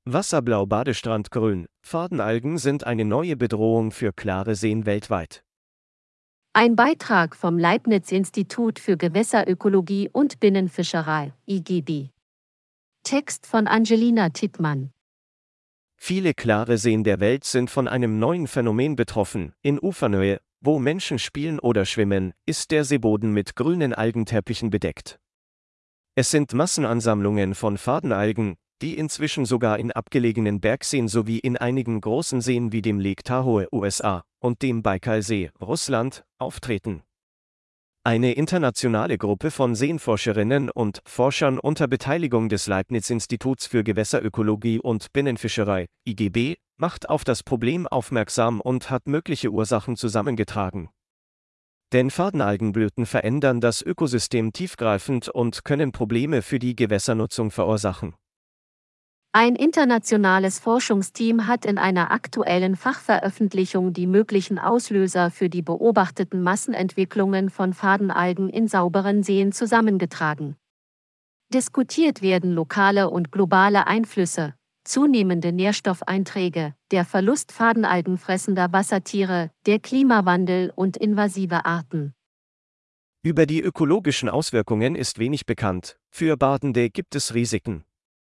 Wasserblau Badestrandgrün, Fadenalgen sind eine neue Bedrohung für klare Seen weltweit. Ein Beitrag vom Leibniz-Institut für Gewässerökologie und Binnenfischerei, IGB. Text von Angelina Tittmann. Viele klare Seen der Welt sind von einem neuen Phänomen betroffen. In Ufernähe, wo Menschen spielen oder schwimmen, ist der Seeboden mit grünen Algenteppichen bedeckt. Es sind Massenansammlungen von Fadenalgen, die inzwischen sogar in abgelegenen Bergseen sowie in einigen großen Seen wie dem Lake Tahoe USA und dem Baikalsee Russland auftreten. Eine internationale Gruppe von Seenforscherinnen und Forschern unter Beteiligung des Leibniz-Instituts für Gewässerökologie und Binnenfischerei, IGB, macht auf das Problem aufmerksam und hat mögliche Ursachen zusammengetragen. Denn Fadenalgenblüten verändern das Ökosystem tiefgreifend und können Probleme für die Gewässernutzung verursachen. Ein internationales Forschungsteam hat in einer aktuellen Fachveröffentlichung die möglichen Auslöser für die beobachteten Massenentwicklungen von Fadenalgen in sauberen Seen zusammengetragen. Diskutiert werden lokale und globale Einflüsse, zunehmende Nährstoffeinträge, der Verlust fadenalgenfressender Wassertiere, der Klimawandel und invasive Arten. Über die ökologischen Auswirkungen ist wenig bekannt. Für Badende gibt es Risiken.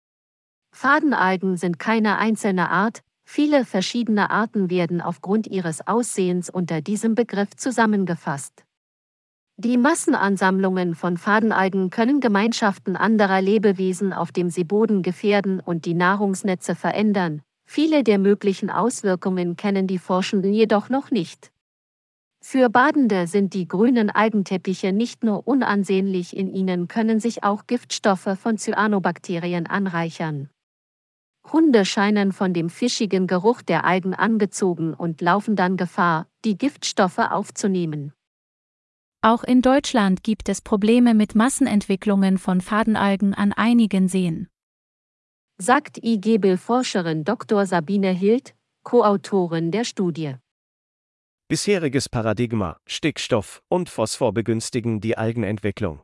Fadenalgen sind keine einzelne Art, viele verschiedene Arten werden aufgrund ihres Aussehens unter diesem Begriff zusammengefasst. Die Massenansammlungen von Fadenalgen können Gemeinschaften anderer Lebewesen auf dem Seeboden gefährden und die Nahrungsnetze verändern. Viele der möglichen Auswirkungen kennen die Forschenden jedoch noch nicht. Für Badende sind die grünen Algenteppiche nicht nur unansehnlich, in ihnen können sich auch Giftstoffe von Cyanobakterien anreichern. Hunde scheinen von dem fischigen Geruch der Algen angezogen und laufen dann Gefahr, die Giftstoffe aufzunehmen. Auch in Deutschland gibt es Probleme mit Massenentwicklungen von Fadenalgen an einigen Seen, sagt IGB-Forscherin Dr. Sabine Hild, Co-Autorin der Studie. Bisheriges Paradigma, Stickstoff und Phosphor begünstigen die Algenentwicklung.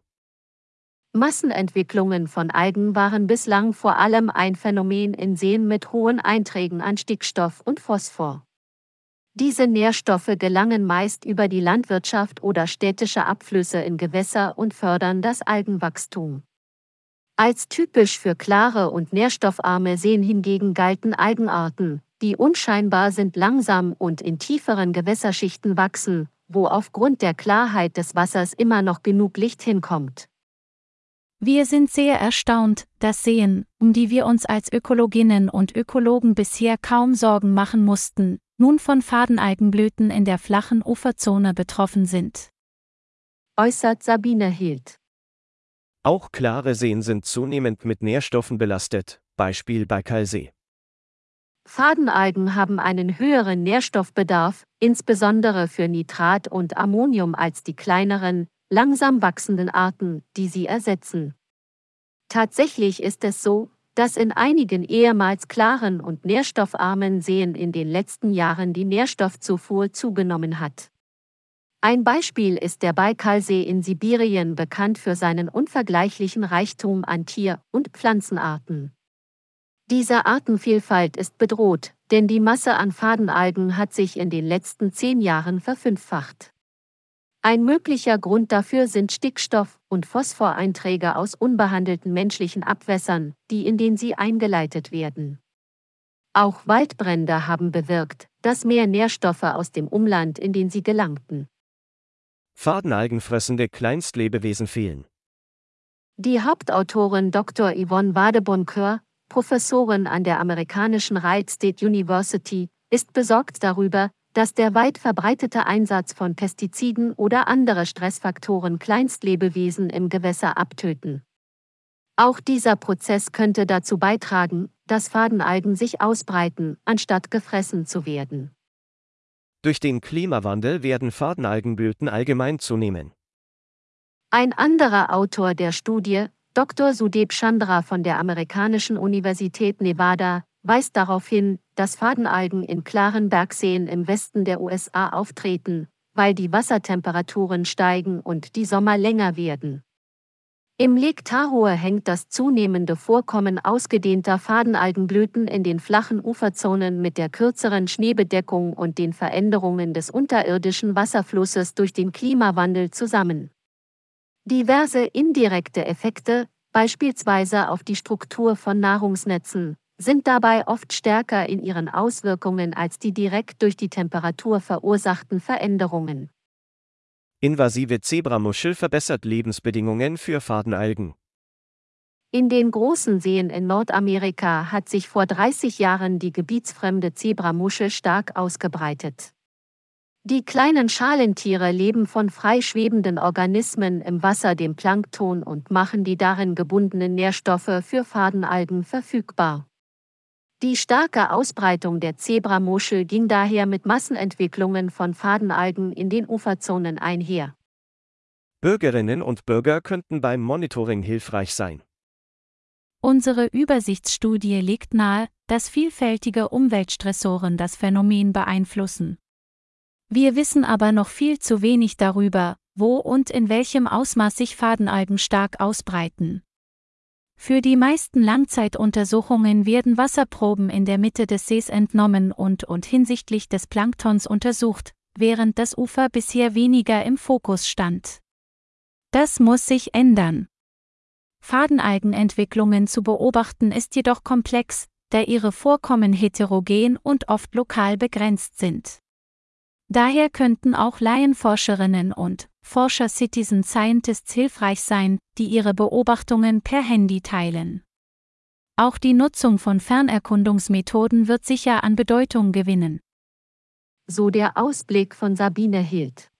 Massenentwicklungen von Algen waren bislang vor allem ein Phänomen in Seen mit hohen Einträgen an Stickstoff und Phosphor. Diese Nährstoffe gelangen meist über die Landwirtschaft oder städtische Abflüsse in Gewässer und fördern das Algenwachstum. Als typisch für klare und nährstoffarme Seen hingegen galten Algenarten, die unscheinbar sind, langsam und in tieferen Gewässerschichten wachsen, wo aufgrund der Klarheit des Wassers immer noch genug Licht hinkommt. Wir sind sehr erstaunt, dass Seen, um die wir uns als Ökologinnen und Ökologen bisher kaum Sorgen machen mussten, nun von Fadenalgenblüten in der flachen Uferzone betroffen sind, äußert Sabine Hild. Auch klare Seen sind zunehmend mit Nährstoffen belastet, Beispiel Baikalsee. Fadenalgen haben einen höheren Nährstoffbedarf, insbesondere für Nitrat und Ammonium als die kleineren, langsam wachsenden Arten, die sie ersetzen. Tatsächlich ist es so, dass in einigen ehemals klaren und nährstoffarmen Seen in den letzten Jahren die Nährstoffzufuhr zugenommen hat. Ein Beispiel ist der Baikalsee in Sibirien, bekannt für seinen unvergleichlichen Reichtum an Tier- und Pflanzenarten. Diese Artenvielfalt ist bedroht, denn die Masse an Fadenalgen hat sich in den letzten 10 Jahren verfünffacht. Ein möglicher Grund dafür sind Stickstoff- und Phosphoreinträge aus unbehandelten menschlichen Abwässern, die in den sie eingeleitet werden. Auch Waldbrände haben bewirkt, dass mehr Nährstoffe aus dem Umland in den sie gelangten. Fadenalgenfressende Kleinstlebewesen fehlen. Die Hauptautorin Dr. Yvonne Vadeboncoeur, Professorin an der amerikanischen Wright State University, ist besorgt darüber, dass der weit verbreitete Einsatz von Pestiziden oder andere Stressfaktoren Kleinstlebewesen im Gewässer abtöten. Auch dieser Prozess könnte dazu beitragen, dass Fadenalgen sich ausbreiten, anstatt gefressen zu werden. Durch den Klimawandel werden Fadenalgenblüten allgemein zunehmen. Ein anderer Autor der Studie, Dr. Sudeb Chandra von der amerikanischen Universität Nevada, weist darauf hin, dass Fadenalgen in klaren Bergseen im Westen der USA auftreten, weil die Wassertemperaturen steigen und die Sommer länger werden. Im Lake Tahoe hängt das zunehmende Vorkommen ausgedehnter Fadenalgenblüten in den flachen Uferzonen mit der kürzeren Schneebedeckung und den Veränderungen des unterirdischen Wasserflusses durch den Klimawandel zusammen. Diverse indirekte Effekte, beispielsweise auf die Struktur von Nahrungsnetzen, sind dabei oft stärker in ihren Auswirkungen als die direkt durch die Temperatur verursachten Veränderungen. Invasive Zebramuschel verbessert Lebensbedingungen für Fadenalgen. In den großen Seen in Nordamerika hat sich vor 30 Jahren die gebietsfremde Zebramuschel stark ausgebreitet. Die kleinen Schalentiere leben von frei schwebenden Organismen im Wasser, dem Plankton, und machen die darin gebundenen Nährstoffe für Fadenalgen verfügbar. Die starke Ausbreitung der Zebramuschel ging daher mit Massenentwicklungen von Fadenalgen in den Uferzonen einher. Bürgerinnen und Bürger könnten beim Monitoring hilfreich sein. Unsere Übersichtsstudie legt nahe, dass vielfältige Umweltstressoren das Phänomen beeinflussen. Wir wissen aber noch viel zu wenig darüber, wo und in welchem Ausmaß sich Fadenalgen stark ausbreiten. Für die meisten Langzeituntersuchungen werden Wasserproben in der Mitte des Sees entnommen und hinsichtlich des Planktons untersucht, während das Ufer bisher weniger im Fokus stand. Das muss sich ändern. Fadenalgenentwicklungen zu beobachten ist jedoch komplex, da ihre Vorkommen heterogen und oft lokal begrenzt sind. Daher könnten auch Laienforscherinnen und Forscher Citizen Scientists hilfreich sein, die ihre Beobachtungen per Handy teilen. Auch die Nutzung von Fernerkundungsmethoden wird sicher an Bedeutung gewinnen. So der Ausblick von Sabine Hild.